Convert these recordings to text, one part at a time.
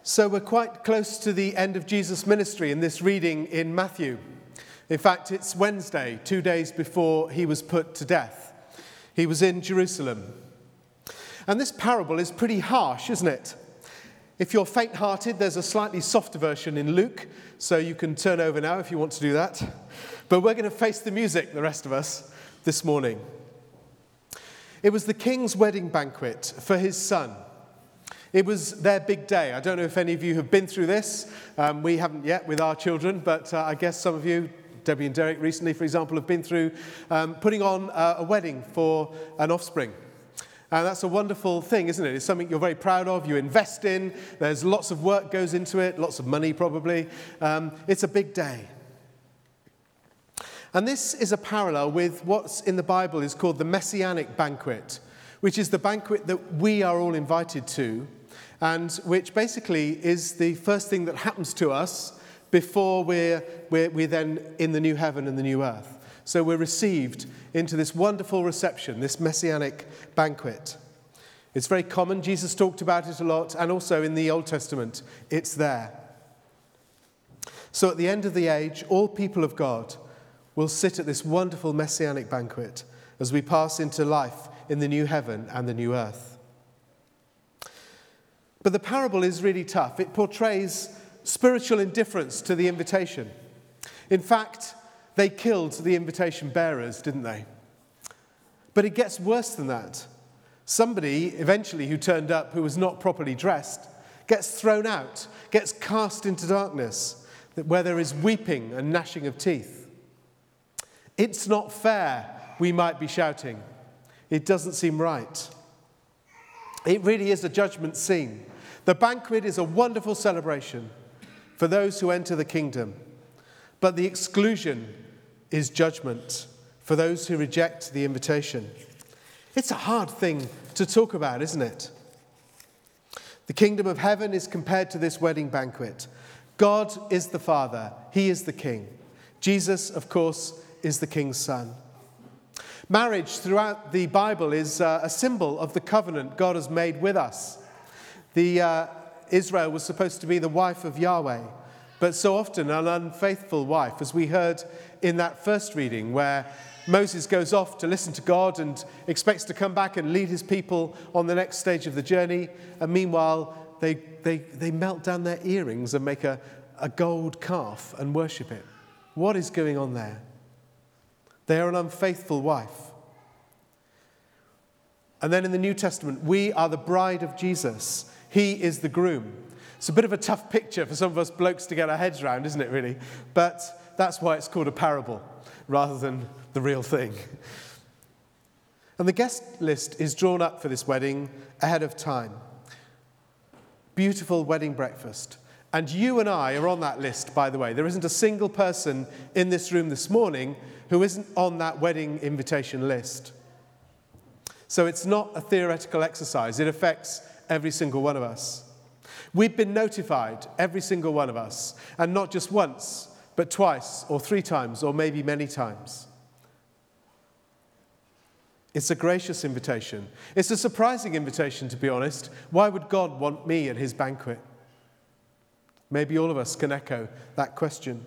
So we're quite close to the end of Jesus' ministry in this reading in Matthew. In fact, it's Wednesday, 2 days before he was put to death. He was in Jerusalem. And this parable is pretty harsh, isn't it? If you're faint-hearted, there's a slightly softer version in Luke, so you can turn over now if you want to do that. But we're going to face the music, the rest of us, this morning. It was the king's wedding banquet for his son. It was their big day. I don't know if any of you have been through this. We haven't yet with our children, but I guess some of you, Debbie and Derek recently, for example, have been through putting on a wedding for an offspring. And that's a wonderful thing, isn't it? It's something you're very proud of, you invest in, there's lots of work goes into it, lots of money probably. It's a big day. And this is a parallel with what's in the Bible is called the Messianic banquet, which is the banquet that we are all invited to, and which basically is the first thing that happens to us before we're then in the new heaven and the new earth. So we're received into this wonderful reception, this Messianic banquet. It's very common. Jesus talked about it a lot, and also in the Old Testament, it's there. So at the end of the age, all people of God will sit at this wonderful Messianic banquet as we pass into life in the new heaven and the new earth. But the parable is really tough. It portrays spiritual indifference to the invitation. In fact, they killed the invitation bearers, didn't they? But it gets worse than that. Somebody, eventually, who turned up who was not properly dressed, gets thrown out, gets cast into darkness, where there is weeping and gnashing of teeth. It's not fair, we might be shouting. It doesn't seem right. It really is a judgment scene. The banquet is a wonderful celebration for those who enter the kingdom, but the exclusion is judgment for those who reject the invitation. It's a hard thing to talk about, isn't it? The kingdom of heaven is compared to this wedding banquet. God is the Father. He is the King. Jesus, of course, is the King's Son. Marriage throughout the Bible is a symbol of the covenant God has made with us. Israel was supposed to be the wife of Yahweh, but so often an unfaithful wife, as we heard in that first reading where Moses goes off to listen to God and expects to come back and lead his people on the next stage of the journey. And meanwhile, they melt down their earrings and make a gold calf and worship it. What is going on there? They are an unfaithful wife. And then in the New Testament, we are the bride of Jesus. He is the groom. It's a bit of a tough picture for some of us blokes to get our heads around, isn't it, really? But that's why it's called a parable rather than the real thing. And the guest list is drawn up for this wedding ahead of time. Beautiful wedding breakfast. And you and I are on that list, by the way. There isn't a single person in this room this morning who isn't on that wedding invitation list. So it's not a theoretical exercise. It affects every single one of us. We've been notified, every single one of us, and not just once, but twice or 3 times or maybe many times. It's a gracious invitation. It's a surprising invitation, to be honest. Why would God want me at his banquet? Maybe all of us can echo that question.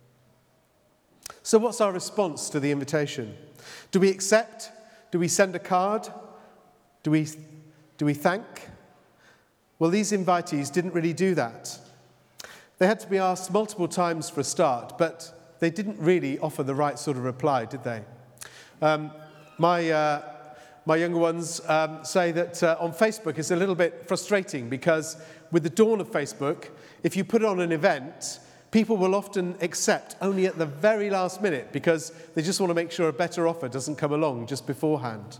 So what's our response to the invitation? Do we accept? Do we send a card? Do we thank? Well, these invitees didn't really do that. They had to be asked multiple times for a start, but they didn't really offer the right sort of reply, did they? My younger ones say that on Facebook it's a little bit frustrating because with the dawn of Facebook, if you put on an event, people will often accept only at the very last minute because they just want to make sure a better offer doesn't come along just beforehand.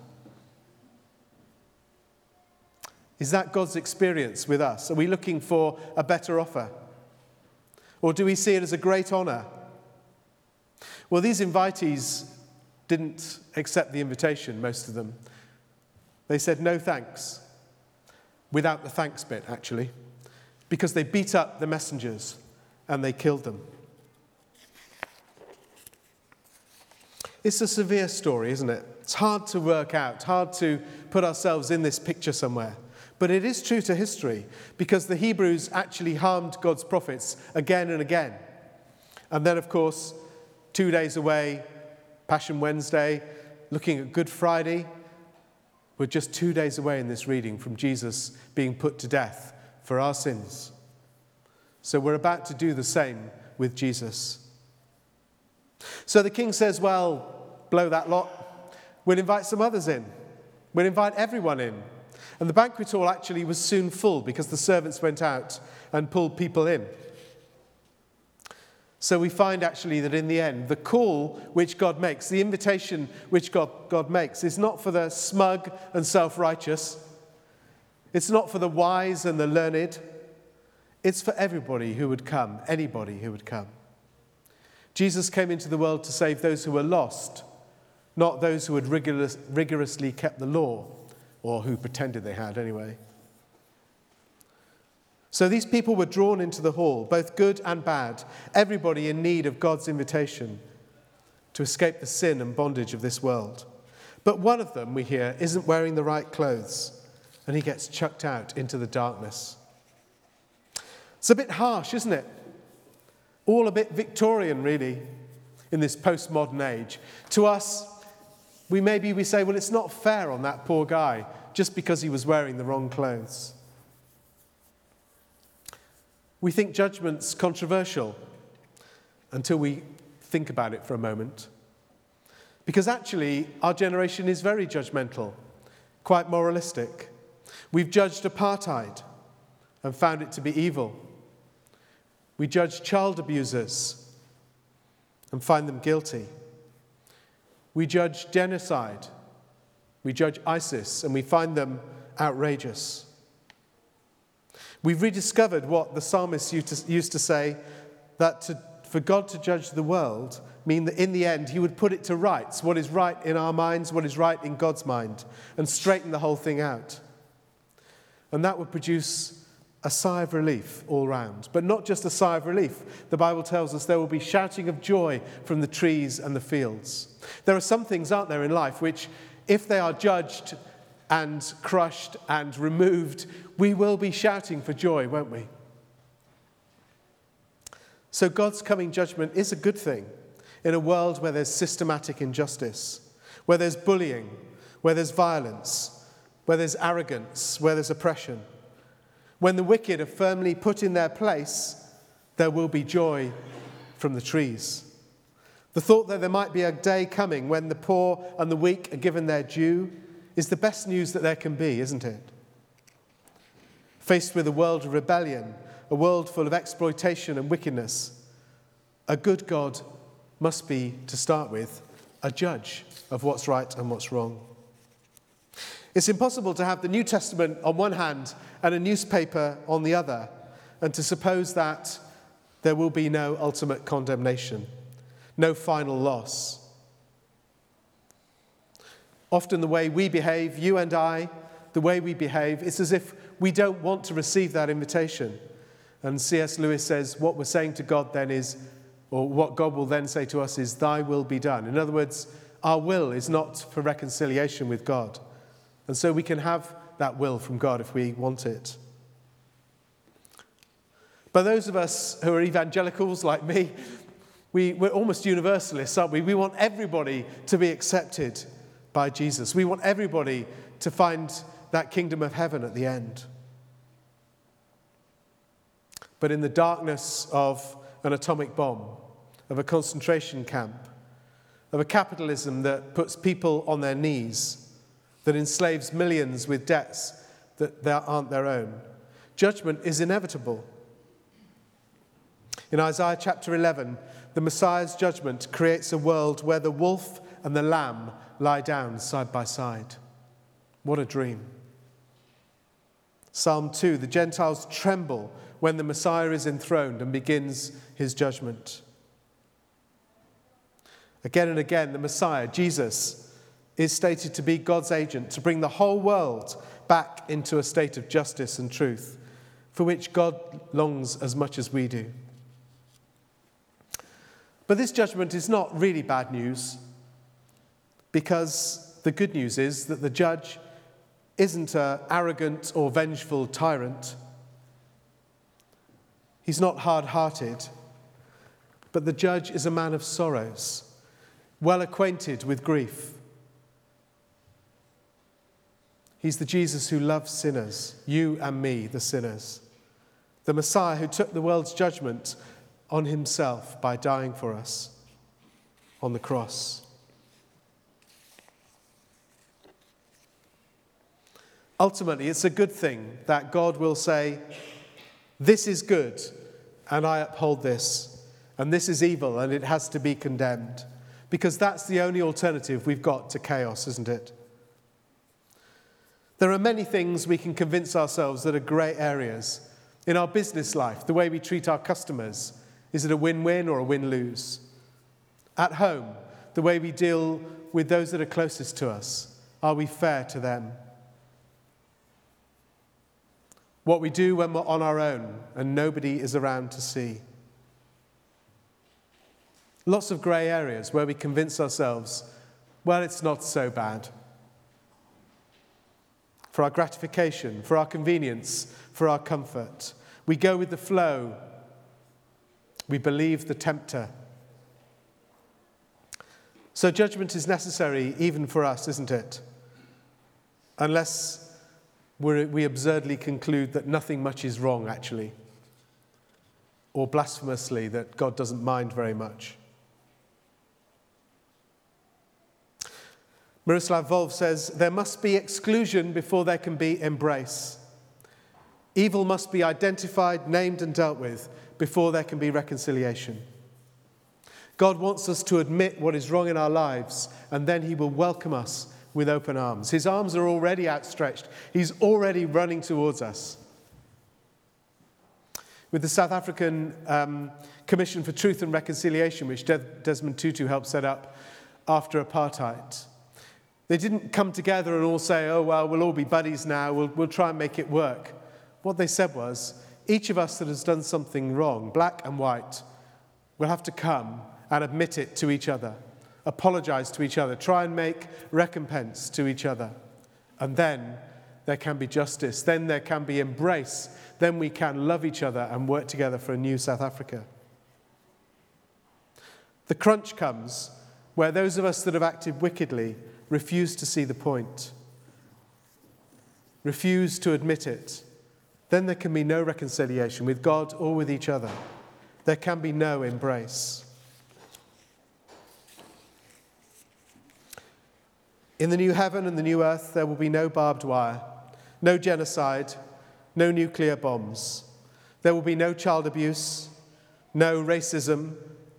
Is that God's experience with us? Are we looking for a better offer? Or do we see it as a great honour? Well, these invitees didn't accept the invitation, most of them. They said no thanks, without the thanks bit, actually, because they beat up the messengers and they killed them. It's a severe story, isn't it? It's hard to work out, hard to put ourselves in this picture somewhere. But it is true to history, because the Hebrews actually harmed God's prophets again and again. And then, of course, 2 days away, Passion Wednesday, looking at Good Friday, we're just 2 days away in this reading from Jesus being put to death for our sins. So we're about to do the same with Jesus. So the king says, well, blow that lot. We'll invite some others in. We'll invite everyone in. And the banquet hall actually was soon full because the servants went out and pulled people in. So we find actually that in the end, the call which God makes, the invitation which God makes, is not for the smug and self-righteous. It's not for the wise and the learned. It's for everybody who would come, anybody who would come. Jesus came into the world to save those who were lost, not those who had rigorously kept the law, or who pretended they had anyway. So these people were drawn into the hall, both good and bad, everybody in need of God's invitation to escape the sin and bondage of this world. But one of them, we hear, isn't wearing the right clothes, and he gets chucked out into the darkness. It's a bit harsh, isn't it? All a bit Victorian, really, in this postmodern age. To us, we say, well, it's not fair on that poor guy just because he was wearing the wrong clothes. We think judgment's controversial until we think about it for a moment. Because actually, our generation is very judgmental, quite moralistic. We've judged apartheid and found it to be evil. We judge child abusers and find them guilty. We judge genocide. We judge ISIS and we find them outrageous. We've rediscovered what the psalmist used to say, that for God to judge the world mean that in the end he would put it to rights, what is right in our minds, what is right in God's mind, and straighten the whole thing out. And that would produce a sigh of relief all round. But not just a sigh of relief. The Bible tells us there will be shouting of joy from the trees and the fields. There are some things, aren't there, in life which, if they are judged and crushed and removed, we will be shouting for joy, won't we? So God's coming judgment is a good thing in a world where there's systematic injustice, where there's bullying, where there's violence, where there's arrogance, where there's oppression. When the wicked are firmly put in their place, there will be joy from the trees. The thought that there might be a day coming when the poor and the weak are given their due is the best news that there can be, isn't it? Faced with a world of rebellion, a world full of exploitation and wickedness, a good God must be, to start with, a judge of what's right and what's wrong. It's impossible to have the New Testament on one hand and a newspaper on the other, and to suppose that there will be no ultimate condemnation, no final loss. Often the way we behave, you and I, the way we behave, it's as if we don't want to receive that invitation. And C.S. Lewis says what we're saying to God then is, or what God will then say to us is, thy will be done. In other words, our will is not for reconciliation with God. And so we can have that will from God if we want it. But those of us who are evangelicals like me, we're almost universalists, aren't we? We want everybody to be accepted by Jesus. We want everybody to find that kingdom of heaven at the end. But in the darkness of an atomic bomb, of a concentration camp, of a capitalism that puts people on their knees, that enslaves millions with debts that aren't their own, judgment is inevitable. In Isaiah chapter 11, the Messiah's judgment creates a world where the wolf and the lamb lie down side by side. What a dream. Psalm 2, the Gentiles tremble when the Messiah is enthroned and begins his judgment. Again and again, the Messiah, Jesus, is stated to be God's agent to bring the whole world back into a state of justice and truth, for which God longs as much as we do. But this judgment is not really bad news, because the good news is that the judge isn't an arrogant or vengeful tyrant. He's not hard-hearted, but the judge is a man of sorrows, well acquainted with grief. He's the Jesus who loves sinners, you and me, the sinners. The Messiah who took the world's judgment on himself by dying for us on the cross. Ultimately, it's a good thing that God will say, this is good, and I uphold this, and this is evil, and it has to be condemned, because that's the only alternative we've got to chaos, isn't it? There are many things we can convince ourselves that are grey areas. In our business life, the way we treat our customers, is it a win-win or a win-lose? At home, the way we deal with those that are closest to us, are we fair to them? What we do when we're on our own and nobody is around to see. Lots of grey areas where we convince ourselves, well, it's not so bad. For our gratification, for our convenience, for our comfort. We go with the flow. We believe the tempter. So judgment is necessary even for us, isn't it? Unless we absurdly conclude that nothing much is wrong, actually. Or blasphemously, that God doesn't mind very much. Miroslav Volf says, there must be exclusion before there can be embrace. Evil must be identified, named and dealt with before there can be reconciliation. God wants us to admit what is wrong in our lives, and then he will welcome us with open arms. His arms are already outstretched. He's already running towards us. With the South African Commission for Truth and Reconciliation, which Desmond Tutu helped set up after apartheid, they didn't come together and all say, oh, well, we'll all be buddies now, we'll try and make it work. What they said was, each of us that has done something wrong, black and white, will have to come and admit it to each other, apologize to each other, try and make recompense to each other. And then there can be justice, then there can be embrace, then we can love each other and work together for a new South Africa. The crunch comes where those of us that have acted wickedly refuse to see the point, refuse to admit it. Then there can be no reconciliation with God or with each other. There can be no embrace. In the new heaven and the new earth, there will be no barbed wire, no genocide, no nuclear bombs. There will be no child abuse, no racism.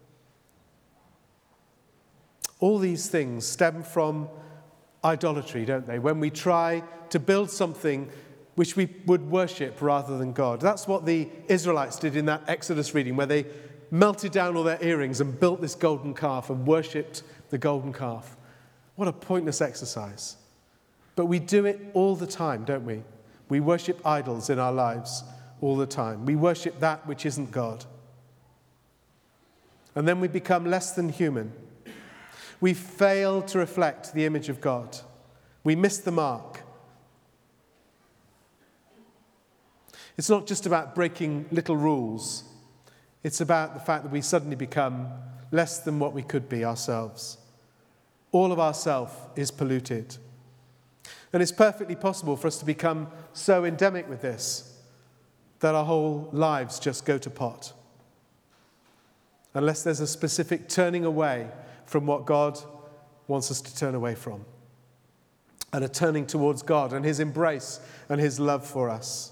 All these things stem from idolatry, don't they? When we try to build something which we would worship rather than God. That's what the Israelites did in that Exodus reading, where they melted down all their earrings and built this golden calf and worshipped the golden calf. What a pointless exercise. But we do it all the time, don't we? We worship idols in our lives all the time. We worship that which isn't God. And then we become less than human. We fail to reflect the image of God. We miss the mark. It's not just about breaking little rules. It's about the fact that we suddenly become less than what we could be ourselves. All of ourself is polluted. And it's perfectly possible for us to become so endemic with this that our whole lives just go to pot. Unless there's a specific turning away from what God wants us to turn away from. And a turning towards God and his embrace and his love for us.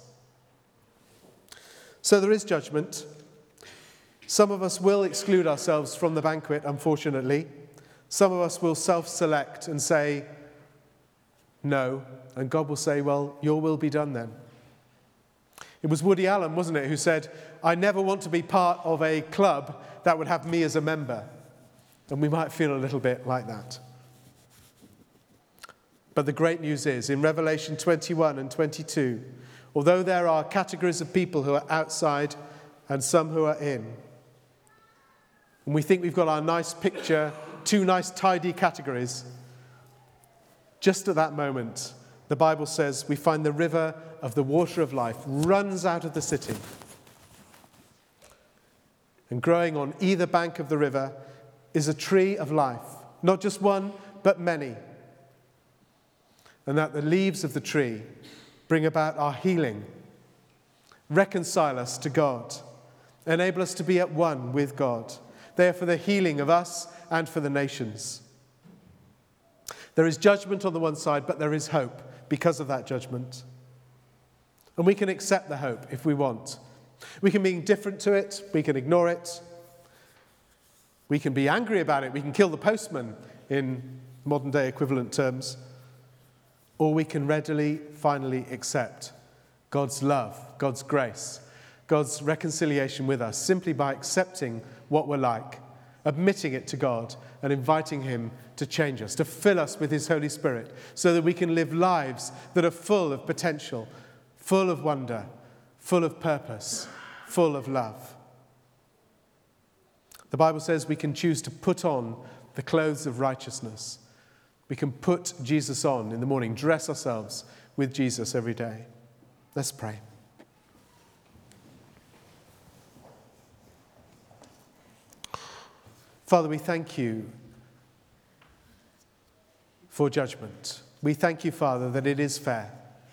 So there is judgment. Some of us will exclude ourselves from the banquet, unfortunately. Some of us will self-select and say, no. And God will say, well, your will be done then. It was Woody Allen, wasn't it, who said, I never want to be part of a club that would have me as a member. And we might feel a little bit like that. But the great news is, in Revelation 21 and 22, although there are categories of people who are outside and some who are in, and we think we've got our nice picture, two nice tidy categories, just at that moment, the Bible says we find the river of the water of life runs out of the city. And growing on either bank of the river is a tree of life, not just one, but many. And that the leaves of the tree bring about our healing, reconcile us to God, enable us to be at one with God. They are for the healing of us and for the nations. There is judgment on the one side, but there is hope because of that judgment. And we can accept the hope if we want. We can be indifferent to it. We can ignore it. We can be angry about it. We can kill the postman in modern day equivalent terms. Or we can readily, finally accept God's love, God's grace, God's reconciliation with us simply by accepting what we're like, admitting it to God and inviting him to change us, to fill us with his Holy Spirit so that we can live lives that are full of potential, full of wonder, full of purpose, full of love. The Bible says we can choose to put on the clothes of righteousness. We can put Jesus on in the morning, dress ourselves with Jesus every day. Let's pray. Father, we thank you for judgment. We thank you, Father, that it is fair.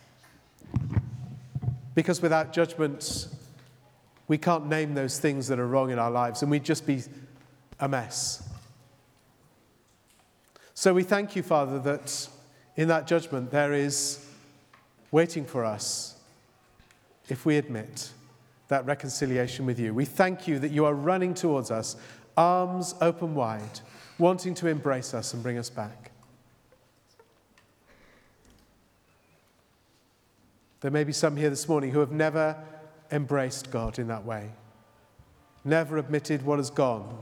Because without judgment, we can't name those things that are wrong in our lives, and we'd just be a mess. So we thank you, Father, that in that judgment there is waiting for us if we admit that reconciliation with you. We thank you that you are running towards us, arms open wide, wanting to embrace us and bring us back. There may be some here this morning who have never embraced God in that way, never admitted what has gone.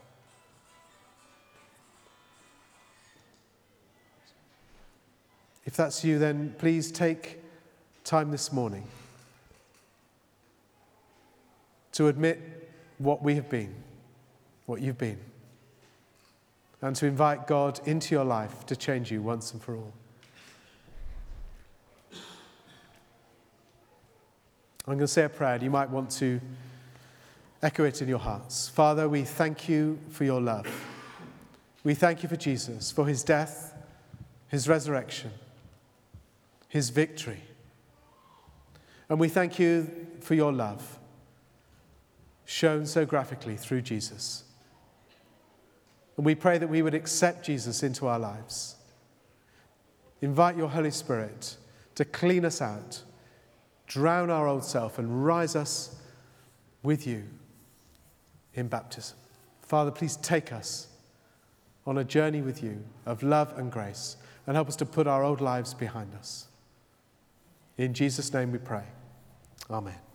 If that's you, then please take time this morning to admit what we have been, what you've been, and to invite God into your life to change you once and for all. I'm going to say a prayer, and you might want to echo it in your hearts. Father, we thank you for your love. We thank you for Jesus, for his death, his resurrection, his victory. And we thank you for your love, shown so graphically through Jesus. And we pray that we would accept Jesus into our lives. Invite your Holy Spirit to clean us out, drown our old self, and rise us with you in baptism. Father, please take us on a journey with you of love and grace, and help us to put our old lives behind us. In Jesus' name we pray. Amen.